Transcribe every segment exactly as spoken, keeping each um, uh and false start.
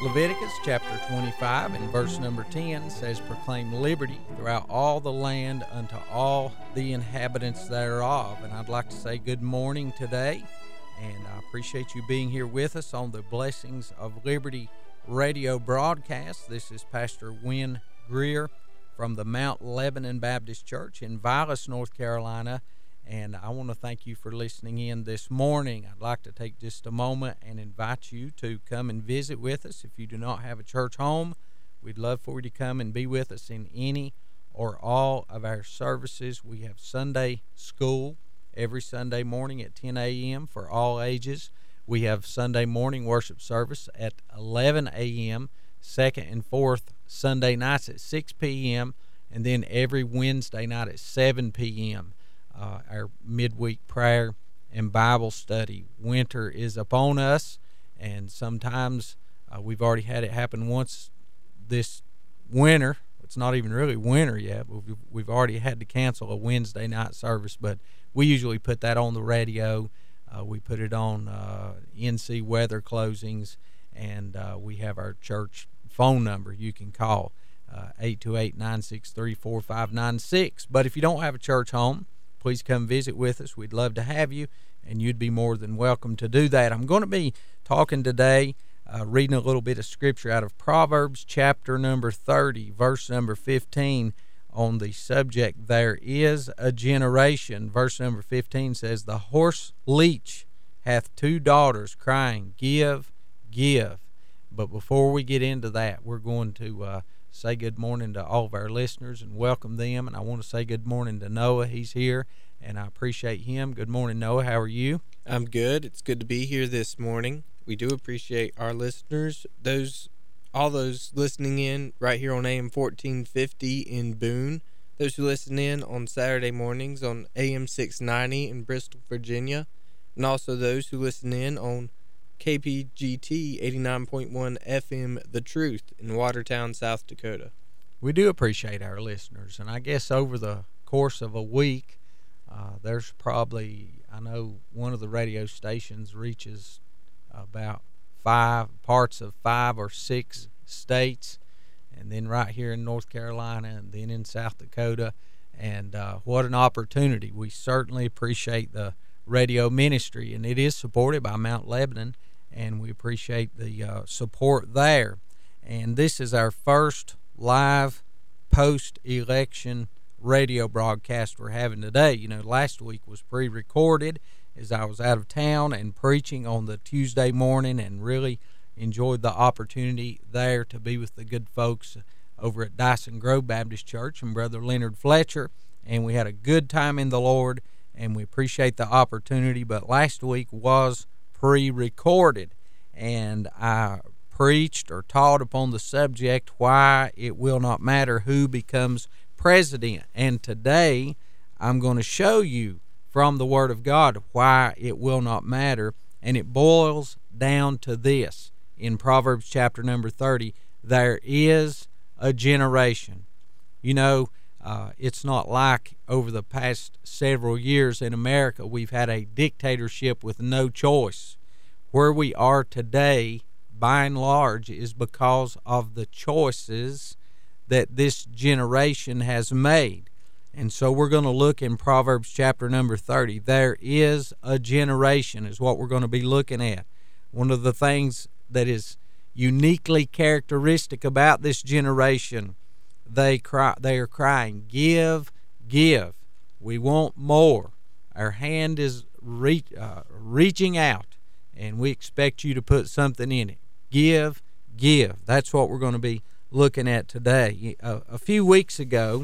Leviticus chapter twenty-five and verse number ten says, "Proclaim liberty throughout all the land unto all the inhabitants thereof." And I'd like to say good morning today, and I appreciate you being here with us on the Blessings of Liberty radio broadcast. This is Pastor Wynn Greer from the Mount Lebanon Baptist Church in Vilas, North Carolina. And I want to thank you for listening in this morning. I'd like to take just a moment and invite you to come and visit with us. If you do not have a church home, we'd love for you to come and be with us in any or all of our services. We have Sunday school every Sunday morning at ten a.m. for all ages. We have Sunday morning worship service at eleven a.m., second and fourth Sunday nights at six p.m., and then every Wednesday night at seven p.m., Uh, our midweek prayer and Bible study. Winter is upon us, and sometimes uh, we've already had it happen once this winter. It's not even really winter yet. We've, we've already had to cancel a Wednesday night service, but we usually put that on the radio. Uh, we put it on uh, N C weather closings, and uh, we have our church phone number you can call, uh, eight two eight, nine six three, four five nine six. But if you don't have a church home, please come visit with us. We'd love to have you, and you'd be more than welcome to do that. I'm going to be talking today, uh, reading a little bit of scripture out of Proverbs chapter number thirty, verse number fifteen, on the subject, "There is a generation." Verse number fifteen says, "The horse leech hath two daughters, crying, Give, give." But before we get into that, we're going to uh, say good morning to all of our listeners and welcome them. And I want to say good morning to Noah. He's here, and I appreciate him. Good morning, Noah. How are you? I'm good. It's good to be here this morning. We do appreciate our listeners, those, all those listening in right here on A M fourteen fifty in Boone, those who listen in on Saturday mornings on A M six ninety in Bristol, Virginia, and also those who listen in on K P G T eighty-nine point one F M The Truth in Watertown, South Dakota. We do appreciate our listeners, and I guess over the course of a week, uh, there's probably, I know one of the radio stations reaches about five parts of five or six states, and then right here in North Carolina, and then in South Dakota, and uh, what an opportunity. We certainly appreciate the radio ministry, and it is supported by Mount Lebanon, and we appreciate the uh, support there. And this is our first live post-election radio broadcast we're having today. You know, last week was pre-recorded as I was out of town and preaching on the Tuesday morning, and really enjoyed the opportunity there to be with the good folks over at Dyson Grove Baptist Church and Brother Leonard Fletcher, and we had a good time in the Lord, and we appreciate the opportunity. But last week was pre-recorded, and I preached or taught upon the subject, why it will not matter who becomes president. And today I'm going to show you from the Word of God why it will not matter, and it boils down to this. In Proverbs chapter number thirty, there is a generation. You know, Uh, it's not like over the past several years in America we've had a dictatorship with no choice. Where we are today, by and large, is because of the choices that this generation has made. And so we're going to look in Proverbs chapter number thirty. There is a generation is what we're going to be looking at. One of the things that is uniquely characteristic about this generation, They cry. They are crying, "Give, give. We want more." Our hand is reach, uh, reaching out, and we expect you to put something in it. Give, give. That's what we're going to be looking at today. A, a few weeks ago,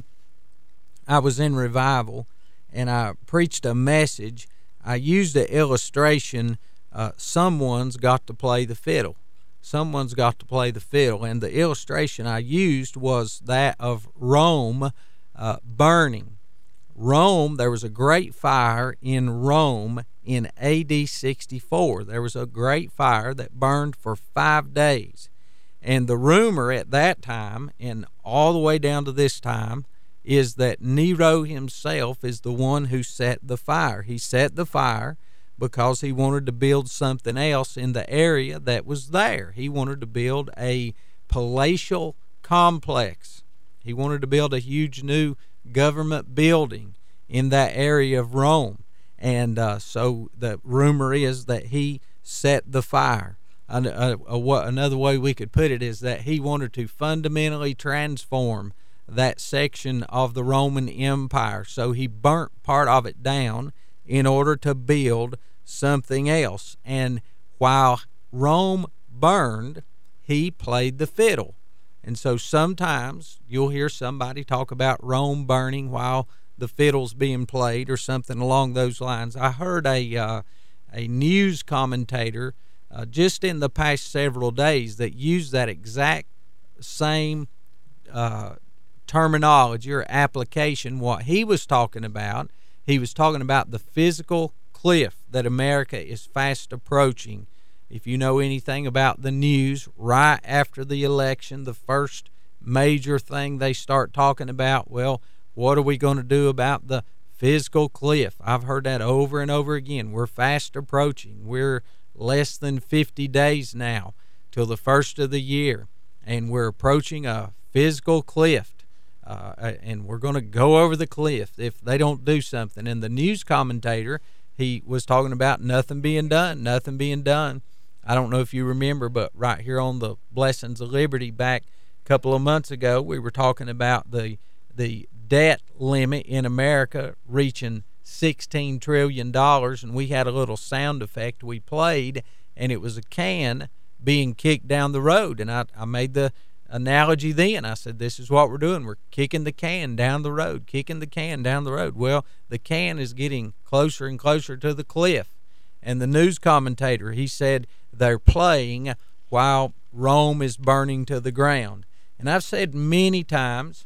I was in revival, and I preached a message. I used the illustration, uh, someone's got to play the fiddle. Someone's got to play the fiddle. And the illustration I used was that of Rome uh, burning. Rome, there was a great fire in Rome in A D sixty-four. There was a great fire that burned for five days. And the rumor at that time, and all the way down to this time, is that Nero himself is the one who set the fire. He set the fire because he wanted to build something else in the area that was there. He wanted to build a palatial complex. He wanted to build a huge new government building in that area of Rome. And uh, so the rumor is that he set the fire. Uh, uh, uh, another way we could put it is that he wanted to fundamentally transform that section of the Roman Empire. So he burnt part of it down in order to build something else. And while Rome burned, he played the fiddle. And so sometimes you'll hear somebody talk about Rome burning while the fiddle's being played or something along those lines. I heard a uh, a news commentator uh, just in the past several days that used that exact same uh, terminology or application. What he was talking about, he was talking about the physical cliff that America is fast approaching. If you know anything about the news, right after the election, the first major thing they start talking about, well, what are we going to do about the physical cliff? I've heard that over and over again. We're fast approaching. We're less than fifty days now till the first of the year, and we're approaching a physical cliff, uh, and we're going to go over the cliff if they don't do something. And the news commentator, he was talking about nothing being done, nothing being done. I don't know if you remember, but right here on the Blessings of Liberty back a couple of months ago, we were talking about the the debt limit in America reaching sixteen trillion dollars, and we had a little sound effect we played, and it was a can being kicked down the road. And I, I made the analogy then. I said, this is what we're doing. We're kicking the can down the road, kicking the can down the road. Well, the can is getting closer and closer to the cliff. And the news commentator, he said, they're playing while Rome is burning to the ground. And I've said many times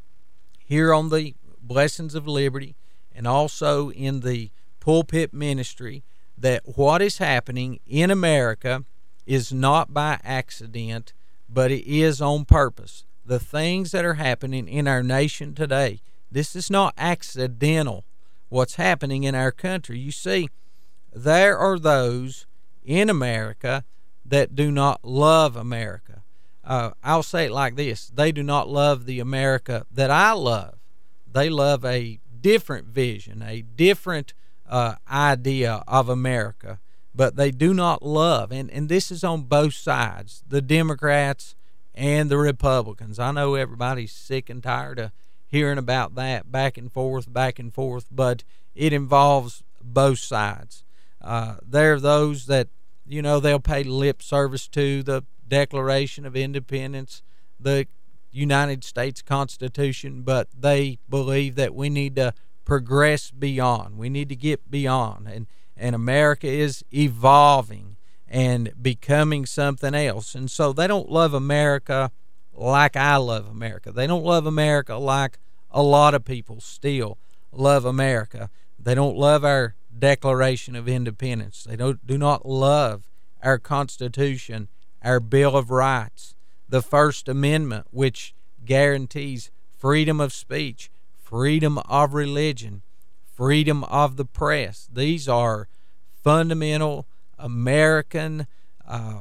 here on the Blessings of Liberty and also in the pulpit ministry that what is happening in America is not by accident, but it is on purpose. The things that are happening in our nation today, this is not accidental, what's happening in our country. You see, there are those in America that do not love America. Uh, I'll say it like this. They do not love the America that I love. They love a different vision, a different uh, idea of America, but they do not love. And, and this is on both sides, the Democrats and the Republicans. I know everybody's sick and tired of hearing about that back and forth, back and forth, but it involves both sides. Uh, there are those that, you know, they'll pay lip service to the Declaration of Independence, the United States Constitution, but they believe that we need to progress beyond. We need to get beyond. And, and America is evolving and becoming something else. And so they don't love America like I love America. They don't love America like a lot of people still love America. They don't love our Declaration of Independence. They don't do not love our Constitution, our Bill of Rights, the First Amendment, which guarantees freedom of speech, freedom of religion, freedom of the press. These are fundamental American uh,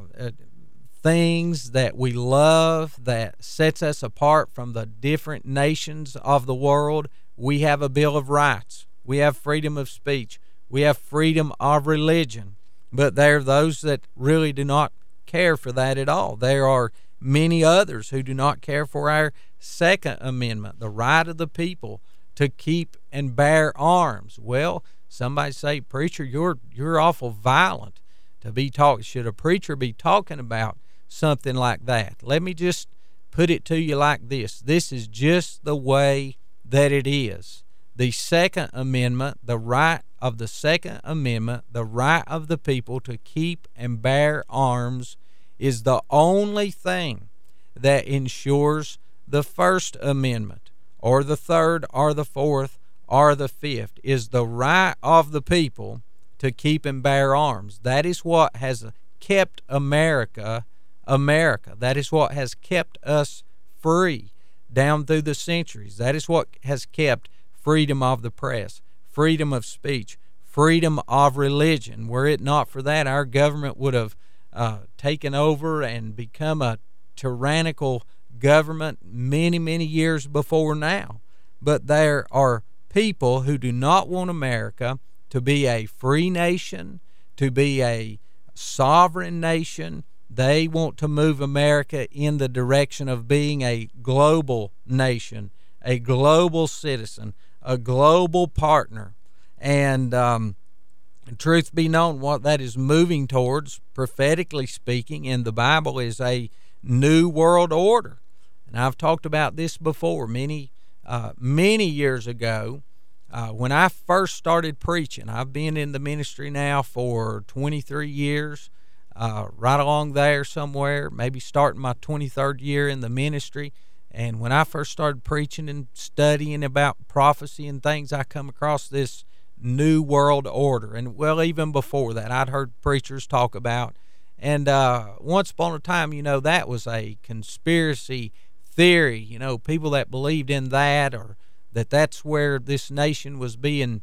things that we love, that sets us apart from the different nations of the world. We have a Bill of Rights. We have freedom of speech. We have freedom of religion. But there are those that really do not care for that at all. There are many others who do not care for our Second Amendment, the right of the people to keep and bear arms. Well, somebody say, preacher, you're you're awful violent to be talking. Should a preacher be talking about something like that? Let me just put it to you like this. This is just the way that it is. The Second Amendment, the right of the Second Amendment, the right of the people to keep and bear arms, is the only thing that ensures the First Amendment, or the Third, or the Fourth, or the Fifth, is the right of the people to keep and bear arms. That is what has kept America, America. That is what has kept us free down through the centuries. That is what has kept freedom of the press, freedom of speech, freedom of religion. Were it not for that, our government would have uh, taken over and become a tyrannical government many, many years before now. But there are people who do not want America to be a free nation, to be a sovereign nation. They want to move America in the direction of being a global nation, a global citizen, a global partner. And um, truth be known, what that is moving towards, prophetically speaking, in the Bible is a new world order. And I've talked about this before many, uh, many years ago. Uh, when I first started preaching, I've been in the ministry now for twenty-three years, uh, right along there somewhere, maybe starting my twenty-third year in the ministry. And when I first started preaching and studying about prophecy and things, I come across this new world order. And, well, even before that, I'd heard preachers talk about. And uh, once upon a time, you know, that was a conspiracy theory, you know, people that believed in that, or that that's where this nation was being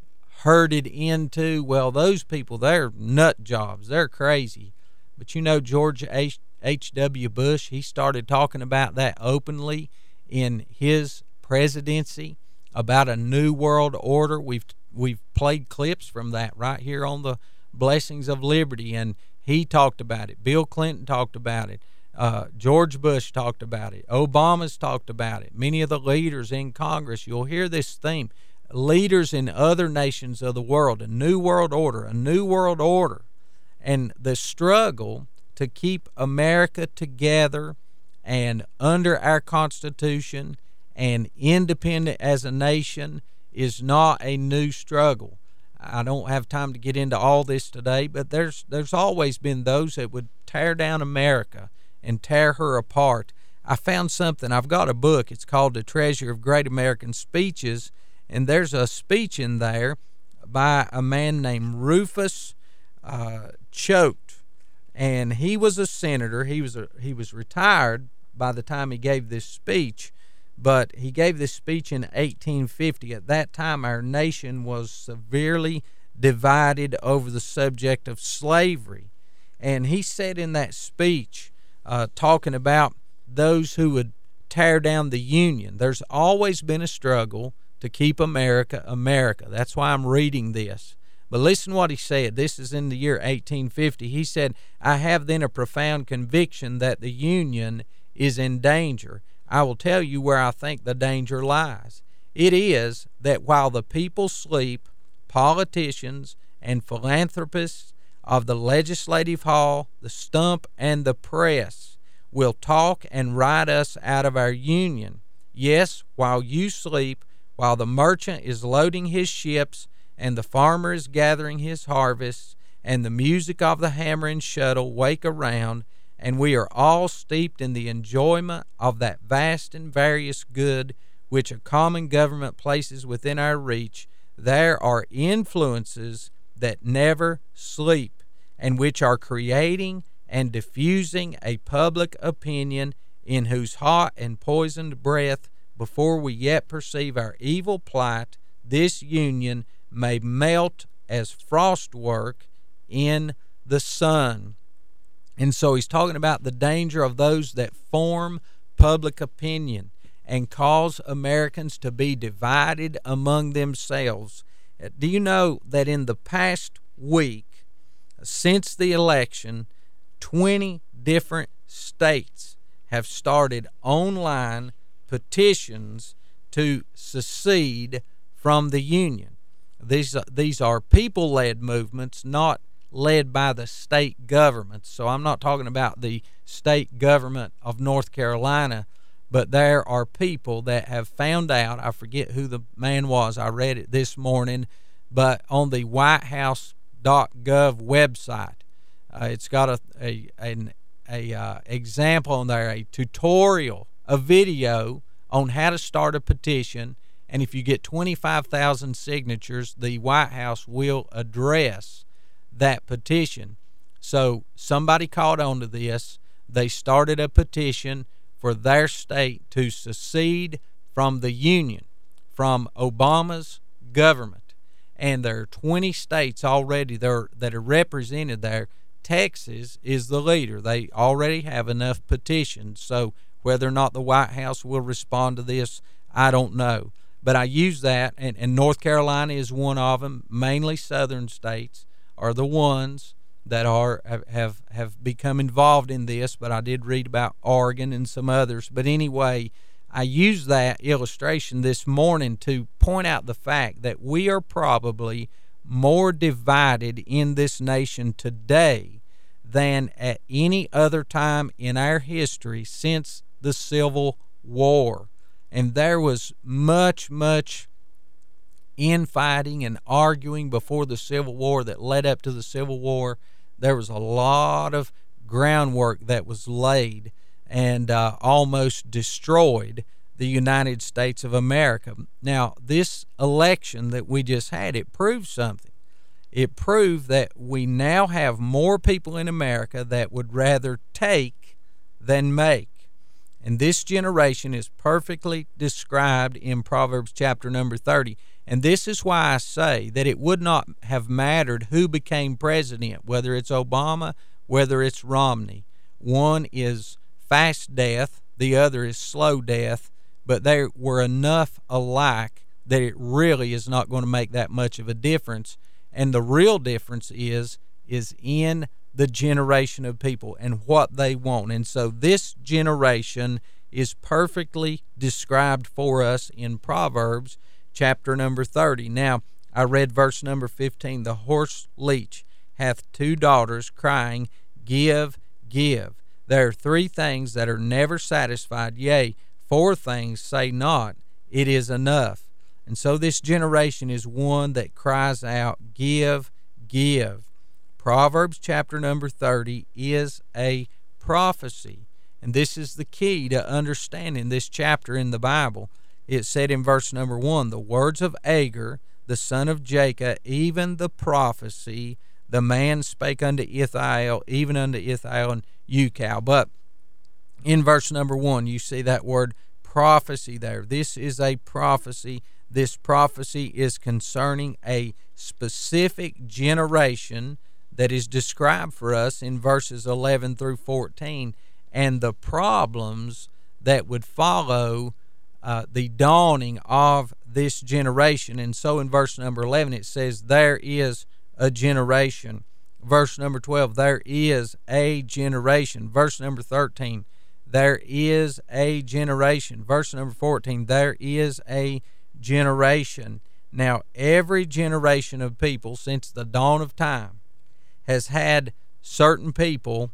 herded into. Well, those people, they're nut jobs. They're crazy. But, you know, George H W Bush, he started talking about that openly in his presidency, about a new world order. We've we've played clips from that right here on the Blessings of Liberty, and he talked about it. Bill Clinton talked about it. Uh, George Bush talked about it. Obama's talked about it. Many of the leaders in Congress, you'll hear this theme. Leaders in other nations of the world, a new world order, a new world order. And the struggle to keep America together and under our Constitution and independent as a nation is not a new struggle. I don't have time to get into all this today, but there's there's always been those that would tear down America and tear her apart. I found something. I've got a book. It's called The Treasure of Great American Speeches, and there's a speech in there by a man named Rufus uh, Choate, and he was a senator. He was a, he was retired by the time he gave this speech, but he gave this speech in eighteen fifty. At that time, our nation was severely divided over the subject of slavery, and he said in that speech, uh, talking about those who would tear down the Union, there's always been a struggle to keep America America. That's why I'm reading this. But listen what he said. This is in the year eighteen fifty. He said, "I have then a profound conviction that the Union is in danger. I will tell you where I think the danger lies. It is that while the people sleep, politicians and philanthropists of the legislative hall, the stump, and the press will talk and write us out of our Union. Yes, while you sleep, while the merchant is loading his ships, and the farmer is gathering his harvests, and the music of the hammer and shuttle wake around, and we are all steeped in the enjoyment of that vast and various good which a common government places within our reach, there are influences that never sleep, and which are creating and diffusing a public opinion in whose hot and poisoned breath, before we yet perceive our evil plight, this Union may melt as frostwork in the sun." And so he's talking about the danger of those that form public opinion and cause Americans to be divided among themselves. Do you know that in the past week, since the election, twenty different states have started online petitions to secede from the Union? These, these are people-led movements, not led by the state governments. So I'm not talking about the state government of North Carolina, but there are people that have found out, I forget who the man was, I read it this morning, but on the white house dot gov website, uh, it's got a a, a, a uh, example on there, a tutorial, a video on how to start a petition, and if you get twenty-five thousand signatures, the White House will address that petition. So somebody caught on to this. They started a petition for their state to secede from the Union, from Obama's government. and there are twenty states already there that are represented there. Texas is the leader. They already have enough petitions. So whether or not the White House will respond to this, I don't know. But I use that, and, and North Carolina is one of them. Mainly southern states are the ones that are have, have, have become involved in this, but I did read about Oregon and some others. But anyway, I used that illustration this morning to point out the fact that we are probably more divided in this nation today than at any other time in our history since the Civil War. And there was much, much infighting and arguing before the Civil War that led up to the Civil War. There was a lot of groundwork that was laid and uh, almost destroyed the United States of America. Now, this election that we just had, it proved something. It proved that we now have more people in America that would rather take than make. And this generation is perfectly described in Proverbs chapter number thirty. And this is why I say that it would not have mattered who became president, whether it's Obama, whether it's Romney. One is fast death, the other is slow death, but they were enough alike that it really is not going to make that much of a difference. And the real difference is is in the generation of people and what they want. And so this generation is perfectly described for us in Proverbs chapter number thirty. Now, I read verse number fifteen. The horse leech hath two daughters, crying, Give, give. There are three things that are never satisfied, yea, four things say not, it is enough. And so this generation is one that cries out, Give, give. Proverbs chapter number thirty is a prophecy. And this is the key to understanding this chapter in the Bible. It said in verse number one, the words of Agur, the son of Jacob, even the prophecy, the man spake unto Ithiel, even unto Ithiel and Ucal. But in verse number one, you see that word prophecy there. This is a prophecy. This prophecy is concerning a specific generation that is described for us in verses eleven through fourteen, and the problems that would follow uh, the dawning of this generation. And so in verse number eleven it says, there is a generation. Verse number twelve, there is a generation. Verse number thirteen, there is a generation. Verse number fourteen, there is a generation. Now, every generation of people since the dawn of time has had certain people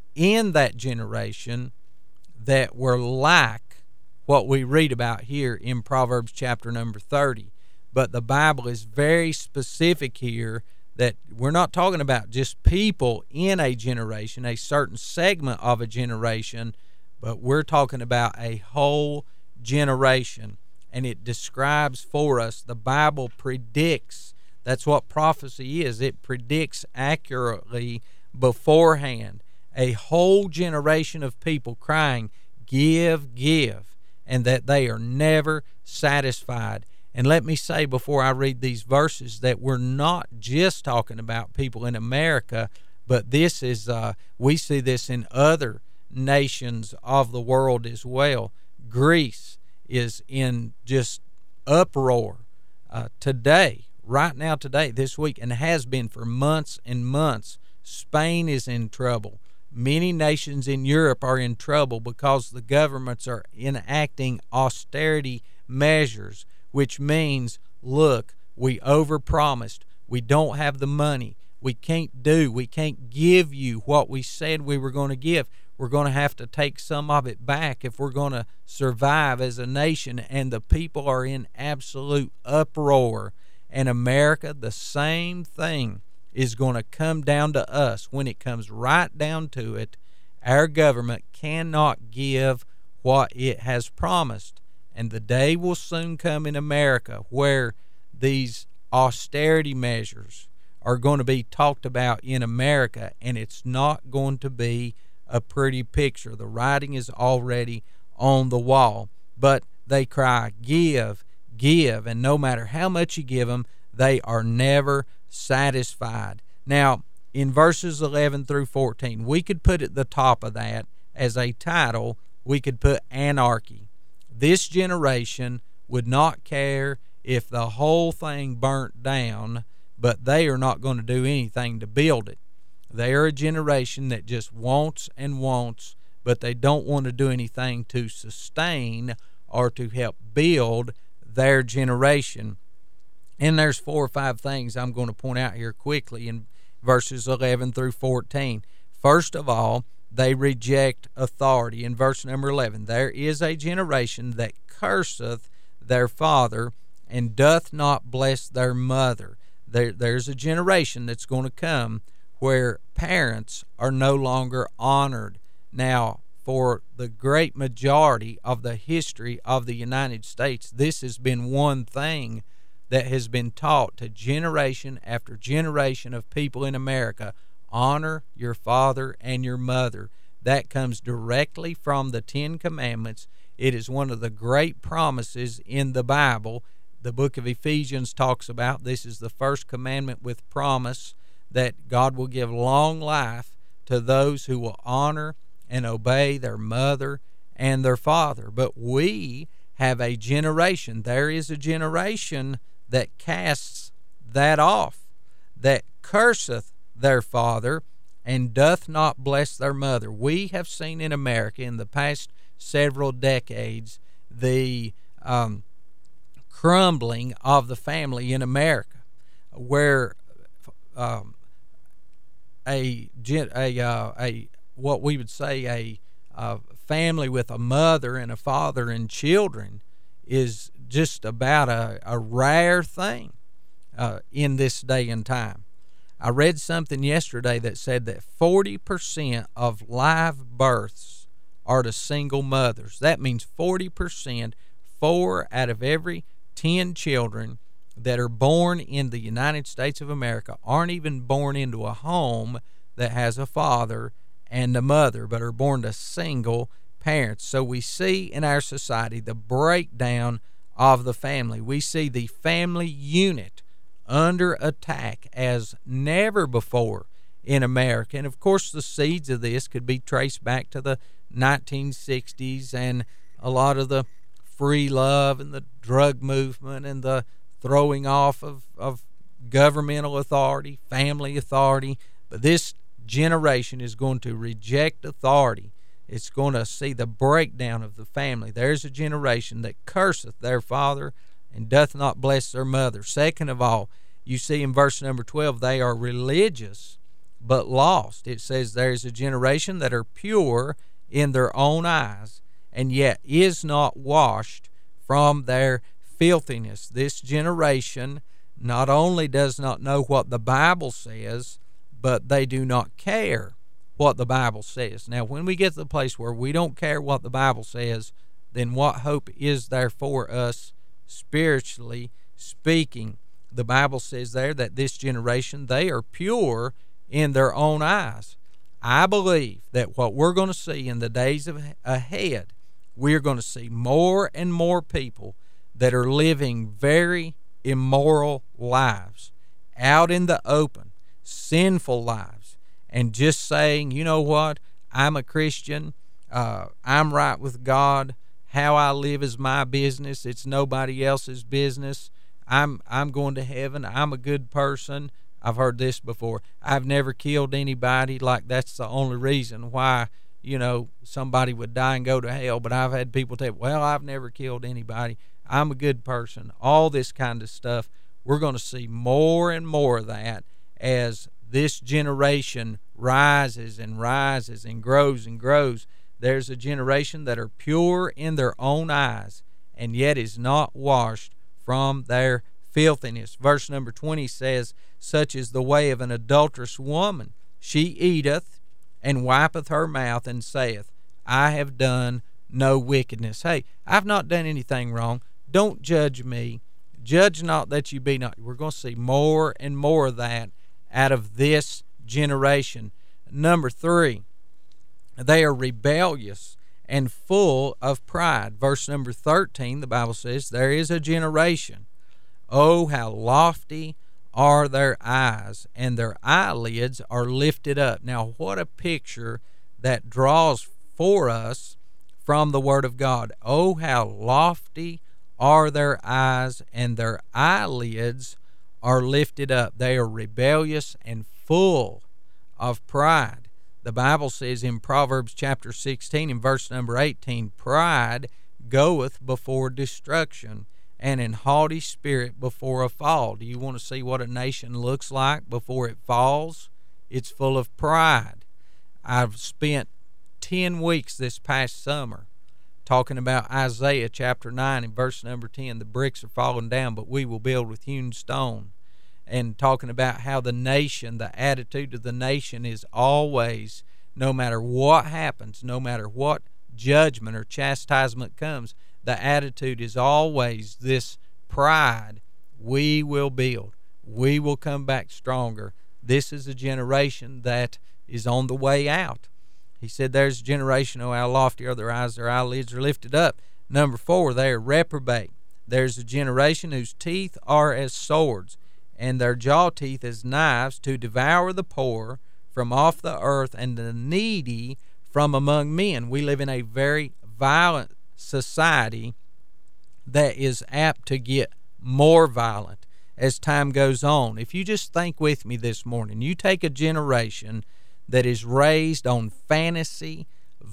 in that generation that were like what we read about here in Proverbs chapter number thirty. But the Bible is very specific here that we're not talking about just people in a generation, a certain segment of a generation, but we're talking about a whole generation. And it describes for us, the Bible predicts. That's what prophecy is. It predicts accurately beforehand a whole generation of people crying, Give, give, and that they are never satisfied. And let me say before I read these verses that we're not just talking about people in America, but this is, uh, we see this in other nations of the world as well. Greece is in just uproar uh, today, right now today, this week, and has been for months and months. Spain is in trouble. Many nations in Europe are in trouble because the governments are enacting austerity measures, which means, look, we overpromised. We don't have the money. We can't do, we can't give you what we said we were going to give. We're going to have to take some of it back if we're going to survive as a nation. And the people are in absolute uproar. And America, the same thing is going to come down to us. When it comes right down to it, our government cannot give what it has promised. And the day will soon come in America where these austerity measures are going to be talked about in America, and it's not going to be a pretty picture. The writing is already on the wall. But they cry, Give, give, and no matter how much you give them, They are never satisfied. Now, in verses eleven through fourteen, we could put at the top of that as a title, we could put anarchy. This generation would not care if the whole thing burnt down, but they are not going to do anything to build it. They are a generation that just wants and wants, but they don't want to do anything to sustain or to help build their generation. And there's four or five things I'm going to point out here quickly in verses eleven through fourteen. First of all, they reject authority. In verse number eleven, there is a generation that curseth their father and doth not bless their mother. There, there's a generation that's going to come where parents are no longer honored. Now, for the great majority of the history of the United States, this has been one thing that has been taught to generation after generation of people in America. Honor your father and your mother. That comes directly from the Ten Commandments. It is one of the great promises in the Bible. The book of Ephesians talks about this is the first commandment with promise that God will give long life to those who will honor and obey their mother and their father. But we have a generation, there is a generation that casts that off, that curseth their father and doth not bless their mother. We have seen in America in the past several decades the um, crumbling of the family in America, where um, a a uh, a what we would say a, a family with a mother and a father and children is just about a, a rare thing uh, in this day and time. I read something yesterday that said that forty percent of live births are to single mothers. That means forty percent, four out of every ten children that are born in the United States of America aren't even born into a home that has a father and a mother, but are born to single parents. So we see in our society the breakdown of the family. We see the family unit under attack as never before in America. And of course the seeds of this could be traced back to the nineteen sixties and a lot of the free love and the drug movement and the throwing off of, of governmental authority, family authority. But this generation is going to reject authority. It's going to see the breakdown of the family. There's a generation that curseth their father and doth not bless their mother. Second of all, you see in verse number twelve, they are religious but lost. It says there's a generation that are pure in their own eyes and yet is not washed from their filthiness. This generation not only does not know what the Bible says, but they do not care what the Bible says. Now, when we get to the place where we don't care what the Bible says, then what hope is there for us spiritually speaking? The Bible says there that this generation, they are pure in their own eyes. I believe that what we're going to see in the days of, ahead, we're going to see more and more people that are living very immoral lives out in the open, sinful lives, and just saying, you know what, I'm a Christian, uh, I'm right with God, how I live is my business, it's nobody else's business, I'm I'm going to heaven, I'm a good person. I've heard this before, I've never killed anybody, like that's the only reason why, you know, somebody would die and go to hell. But I've had people tell, well, I've never killed anybody, I'm a good person, all this kind of stuff. We're going to see more and more of that as this generation rises and rises and grows and grows. There's a generation that are pure in their own eyes and yet is not washed from their filthiness. Verse number twenty says, such is the way of an adulterous woman. She eateth and wipeth her mouth and saith, I have done no wickedness. Hey, I've not done anything wrong. Don't judge me. Judge not that you be not. We're going to see more and more of that out of this generation. Number three, they are rebellious and full of pride. Verse number thirteen, the Bible says, there is a generation Oh, how lofty are their eyes, and their eyelids are lifted up. Now, what a picture that draws for us from the Word of God. Oh, how lofty are their eyes, and their eyelids are lifted up. They are rebellious and full of pride. The Bible says in Proverbs chapter sixteen and verse number eighteen, pride goeth before destruction, and an haughty spirit before a fall. Do you want to see what a nation looks like before it falls? It's full of pride. I've spent ten weeks this past summer talking about Isaiah chapter nine and verse number ten. The bricks are falling down, but we will build with hewn stone. And talking about how the nation, the attitude of the nation is always, no matter what happens, no matter what judgment or chastisement comes, the attitude is always this pride. We will build. We will come back stronger. This is a generation that is on the way out. He said, there's a generation, oh, how lofty are their eyes, their eyelids are lifted up. Number four, they are reprobate. There's a generation whose teeth are as swords, and their jaw teeth as knives, to devour the poor from off the earth and the needy from among men. We live in a very violent society that is apt to get more violent as time goes on. If you just think with me this morning, you take a generation that is raised on fantasy,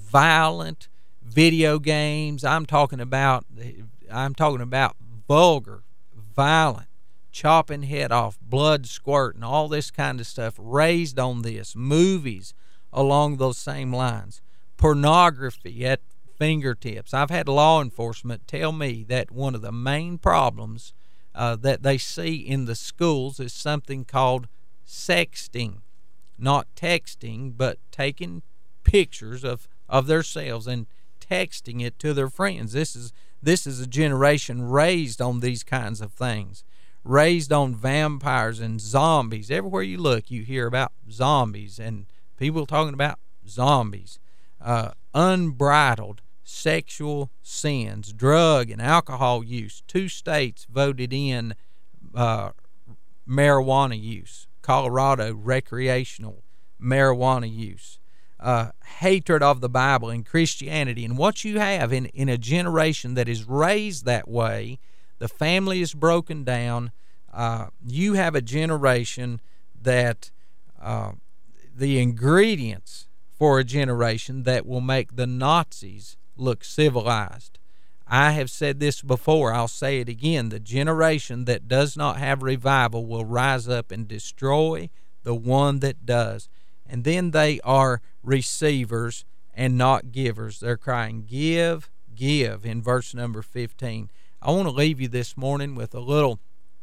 violent video games. I'm talking about I'm talking about vulgar, violent, chopping head off, blood squirting, all this kind of stuff, raised on this, movies along those same lines, pornography at fingertips. I've had law enforcement tell me that one of the main problems uh, that they see in the schools is something called sexting. Not texting, but taking pictures of, of themselves and texting it to their friends. This is this is a generation raised on these kinds of things, raised on vampires and zombies. Everywhere you look, you hear about zombies and people talking about zombies. Uh, unbridled sexual sins, drug and alcohol use. Two states voted in uh, marijuana use. Colorado, recreational marijuana use, uh, hatred of the Bible and Christianity. And what you have in, in a generation that is raised that way, the family is broken down. Uh, you have a generation that uh, the ingredients for a generation that will make the Nazis look civilized. I have said this before, I'll say it again. The generation that does not have revival will rise up and destroy the one that does. And then they are receivers and not givers. They're crying, give, give, in verse number fifteen. I want to leave you this morning with a little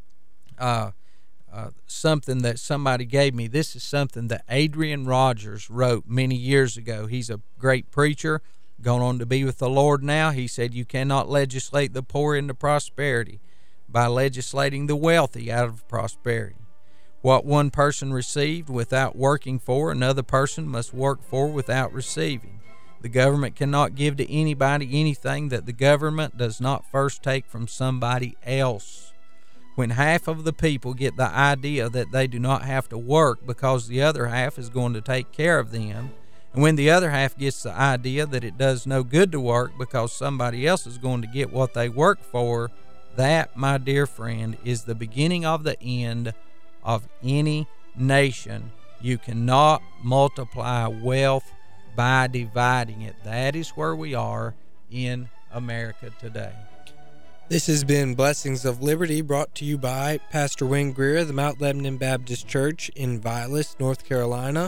uh, uh, something that somebody gave me. This is something that Adrian Rogers wrote many years ago. He's a great preacher, gone on to be with the Lord now. He said, you cannot legislate the poor into prosperity by legislating the wealthy out of prosperity. What one person received without working for, another person must work for without receiving. The government cannot give to anybody anything that the government does not first take from somebody else. When half of the people get the idea that they do not have to work because the other half is going to take care of them, and when the other half gets the idea that it does no good to work because somebody else is going to get what they work for, that, my dear friend, is the beginning of the end of any nation. You cannot multiply wealth by dividing it. That is where we are in America today. This has been Blessings of Liberty, brought to you by Pastor Wayne Greer of the Mount Lebanon Baptist Church in Vilas, North Carolina.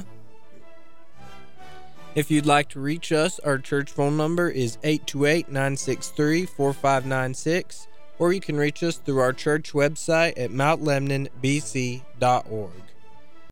If you'd like to reach us, our church phone number is eight two eight, nine six three, four five nine six, or you can reach us through our church website at mount lebanon b c dot org.